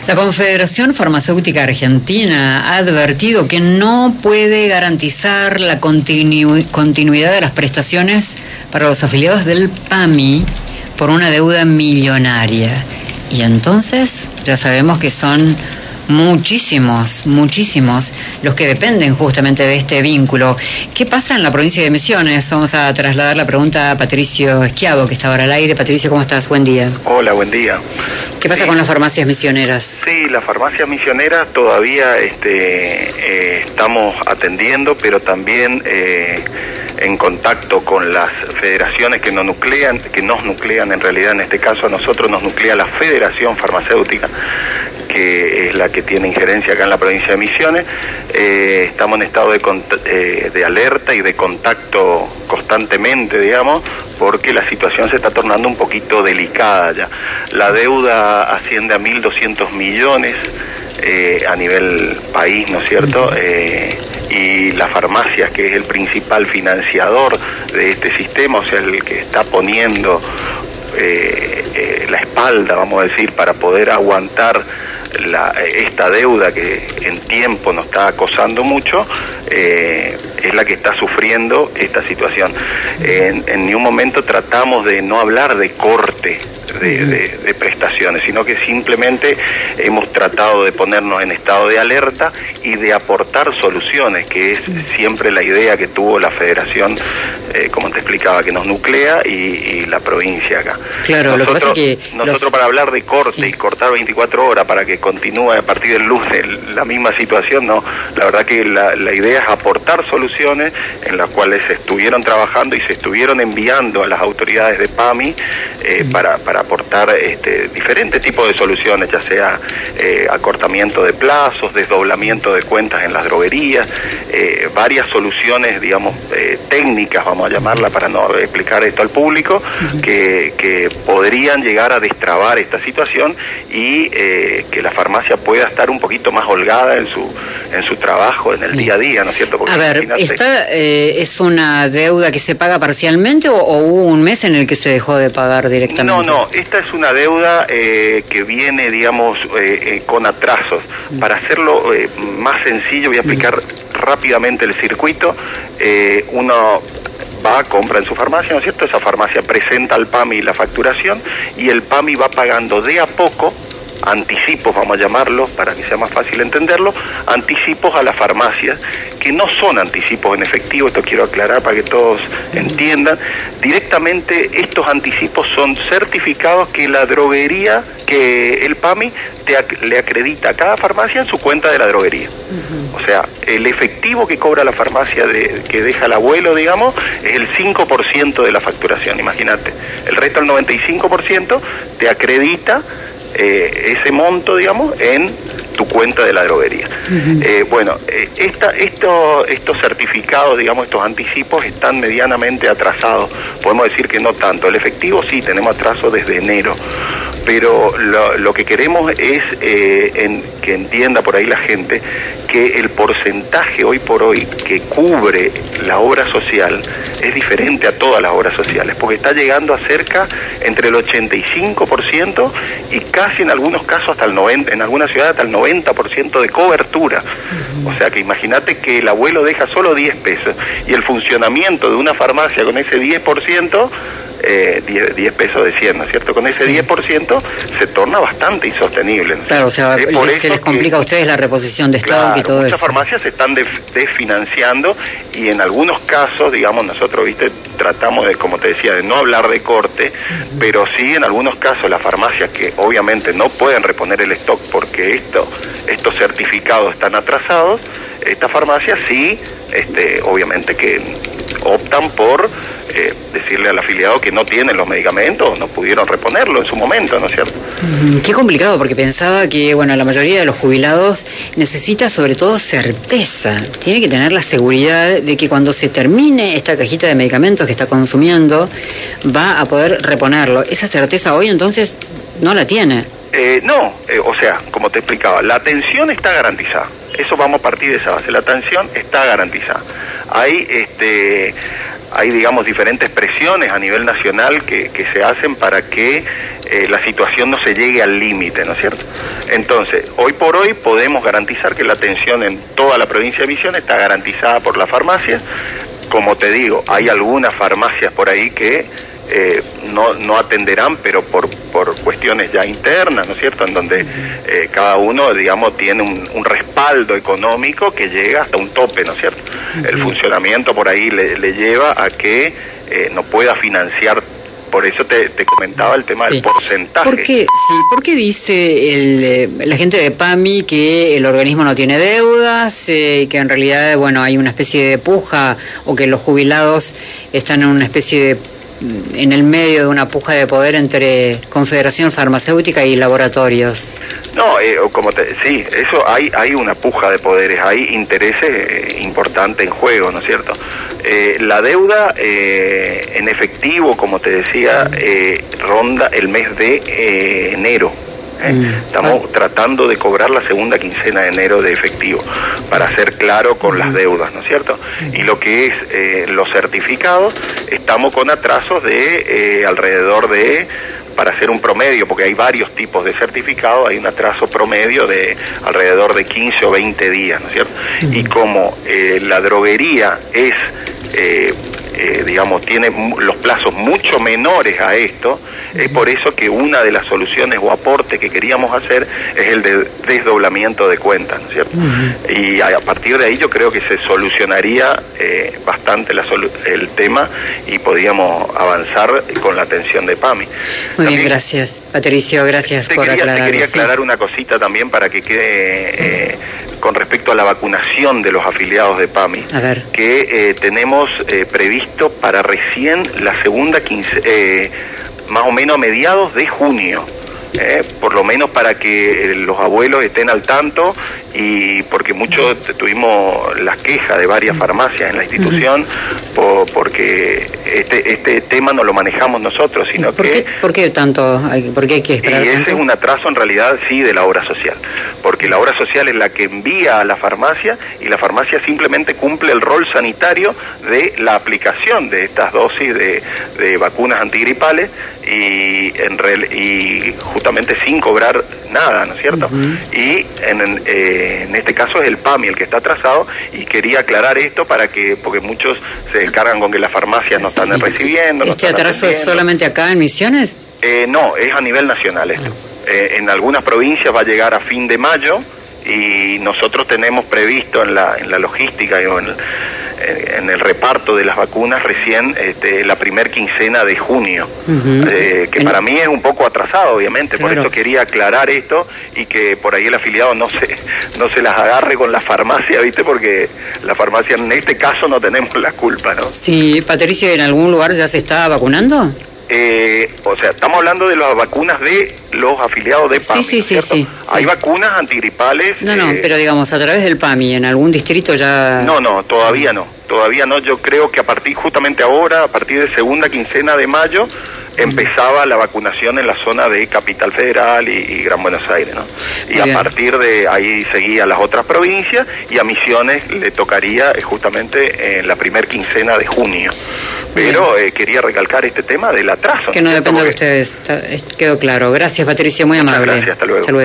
La Confederación Farmacéutica Argentina ha advertido que no puede garantizar la continuidad de las prestaciones para los afiliados del PAMI por una deuda millonaria. Y entonces ya sabemos que son muchísimos los que dependen justamente de este vínculo. ¿Qué pasa en la provincia de Misiones? Vamos a trasladar la pregunta a Patricio Schiavo, que está ahora al aire. Patricio, ¿cómo estás? Buen día. Hola, buen día. ¿Qué pasa con las farmacias misioneras? Sí, las farmacias misioneras todavía estamos atendiendo, pero también en contacto con las federaciones que nos nuclean en realidad. En este caso a nosotros nos nuclea la Federación Farmacéutica, que es la que tiene injerencia acá en la provincia de Misiones. Estamos en estado de alerta y de contacto constantemente, digamos, porque la situación se está tornando un poquito delicada ya. La deuda asciende a 1.200 millones a nivel país, ¿no es cierto? Y las farmacias, que es el principal financiador de este sistema, o sea, el que está poniendo la espalda, vamos a decir, para poder aguantar esta deuda que en tiempo nos está acosando mucho, es la que está sufriendo esta situación. En ningún momento tratamos de no hablar de corte de prestaciones, sino que simplemente hemos tratado de ponernos en estado de alerta y de aportar soluciones, que es siempre la idea que tuvo la federación, como te explicaba, que nos nuclea, y la provincia acá. Claro, lo que pasa es que nosotros para hablar de corte y cortar 24 horas para que continúe a partir del lunes la misma situación, no. La verdad que la idea es aportar soluciones en las cuales se estuvieron trabajando y se estuvieron enviando a las autoridades de PAMI para aportar diferentes tipos de soluciones, ya sea acortamiento de plazos, desdoblamiento de cuentas en las droguerías, varias soluciones, digamos, técnicas, vamos a llamarla, para no explicar esto al público, que podrían llegar a destrabar esta situación y que la farmacia pueda estar un poquito más holgada en su trabajo, en el día a día, ¿no es cierto? Porque a ver, ¿esta es una deuda que se paga parcialmente o hubo un mes en el que se dejó de pagar directamente? No, esta es una deuda que viene, digamos, con atrasos. Para hacerlo más sencillo, voy a explicar rápidamente el circuito. Uno va, compra en su farmacia, ¿no es cierto? Esa farmacia presenta al PAMI la facturación y el PAMI va pagando de a poco anticipos, vamos a llamarlo, para que sea más fácil entenderlo, anticipos a las farmacias, que no son anticipos en efectivo, esto quiero aclarar para que todos entiendan. Directamente estos anticipos son certificados que la droguería, que el PAMI le acredita a cada farmacia en su cuenta de la droguería. O sea, el efectivo que cobra la farmacia que deja el abuelo, digamos, es el 5% de la facturación, imagínate. El resto, el 95%, te acredita ese monto, digamos, en tu cuenta de la droguería. Estos certificados, digamos, estos anticipos están medianamente atrasados. Podemos decir que no tanto. El efectivo sí, tenemos atraso desde enero. Pero lo que queremos es que entienda por ahí la gente que el porcentaje hoy por hoy que cubre la obra social es diferente a todas las obras sociales, porque está llegando a cerca entre el 85% y casi en algunos casos hasta el 90%, en algunas ciudades hasta el 90% de cobertura. O sea que imagínate que el abuelo deja solo 10 pesos y el funcionamiento de una farmacia con ese 10%, 10 pesos de 100, ¿no es cierto? Con ese 10% se torna bastante insostenible, ¿no? Claro, o sea, se les complica a ustedes la reposición de stock y todo eso. Muchas farmacias se están desfinanciando y en algunos casos, digamos, nosotros, tratamos de, como te decía, de no hablar de corte, pero sí en algunos casos las farmacias que obviamente no pueden reponer el stock porque estos certificados están atrasados, estas farmacias sí, obviamente que optan por decirle al afiliado que no tienen los medicamentos, no pudieron reponerlo en su momento, ¿no es cierto? Qué complicado, porque pensaba que, la mayoría de los jubilados necesita sobre todo certeza. Tiene que tener la seguridad de que cuando se termine esta cajita de medicamentos que está consumiendo, va a poder reponerlo. Esa certeza hoy entonces no la tiene. O sea, como te explicaba, la atención está garantizada. Eso vamos a partir de esa base. La atención está garantizada. Hay digamos, diferentes presiones a nivel nacional que se hacen para que la situación no se llegue al límite, ¿no es cierto? Entonces, hoy por hoy podemos garantizar que la atención en toda la provincia de Misiones está garantizada por la farmacia. Como te digo, hay algunas farmacias por ahí que no atenderán, pero por cuestiones ya internas, ¿no es cierto?, en donde cada uno, digamos, tiene un respaldo económico que llega hasta un tope, ¿no es cierto? El funcionamiento por ahí le lleva a que no pueda financiar. Por eso te comentaba el tema del porcentaje. ¿Por qué dice la gente de PAMI que el organismo no tiene deudas, que en realidad, bueno, hay una especie de puja, o que los jubilados están en una especie en el medio de una puja de poder entre Confederación Farmacéutica y laboratorios? No, sí, eso hay una puja de poderes, hay intereses importantes en juego, ¿no es cierto? La deuda en efectivo, como te decía, ronda el mes de enero. Estamos tratando de cobrar la segunda quincena de enero de efectivo, para ser claro con las deudas, ¿no es cierto? Y lo que es los certificados, estamos con atrasos de alrededor de, para hacer un promedio, porque hay varios tipos de certificados, hay un atraso promedio de alrededor de 15 o 20 días, ¿no es cierto? Y como la droguería es, digamos, tiene los plazos mucho menores a esto, es por eso que una de las soluciones o aportes que queríamos hacer es el de desdoblamiento de cuentas, ¿no es cierto? Y a partir de ahí yo creo que se solucionaría bastante el tema y podíamos avanzar con la atención de PAMI. Muy bien, gracias, Patricio, gracias por aclarar. Te quería aclarar una cosita también para que quede con respecto a la vacunación de los afiliados de PAMI. A ver. Que tenemos previsto para recién la segunda más o menos a mediados de junio, por lo menos para que los abuelos estén al tanto, y porque muchos tuvimos las quejas de varias farmacias en la institución porque este tema no lo manejamos nosotros, sino ¿Por qué tanto? ¿Por qué hay que esperar tanto? Y tanto? ese es un atraso en realidad, sí, de la obra social, porque la obra social es la que envía a la farmacia y la farmacia simplemente cumple el rol sanitario de la aplicación de estas dosis de vacunas antigripales y justamente sin cobrar nada, ¿no es cierto? Y en este caso es el PAMI el que está atrasado, y quería aclarar esto porque muchos se encargan con que las farmacias no están recibiendo. ¿Este atraso es solamente acá en Misiones? No, es a nivel nacional esto. En algunas provincias va a llegar a fin de mayo, y nosotros tenemos previsto en la logística y en el reparto de las vacunas recién la primer quincena de junio, que para mí es un poco atrasado, obviamente. Claro. Por eso quería aclarar esto, y que por ahí el afiliado no se las agarre con la farmacia, ¿viste? Porque la farmacia en este caso no tenemos la culpa, ¿no? Sí, Patricio, ¿en algún lugar ya se está vacunando? O sea, estamos hablando de las vacunas de los afiliados de PAMI, sí. Hay vacunas antigripales. No, pero digamos, a través del PAMI, ¿en algún distrito ya...? No, todavía no. Yo creo que justamente ahora, a partir de segunda quincena de mayo, empezaba la vacunación en la zona de Capital Federal y Gran Buenos Aires, ¿no? Y a partir de ahí seguía las otras provincias, y a Misiones le tocaría justamente en la primer quincena de junio. Pero quería recalcar este tema del atraso. Que no depende de ustedes, quedó claro. Gracias, Patricio, muy amable. Gracias, hasta luego.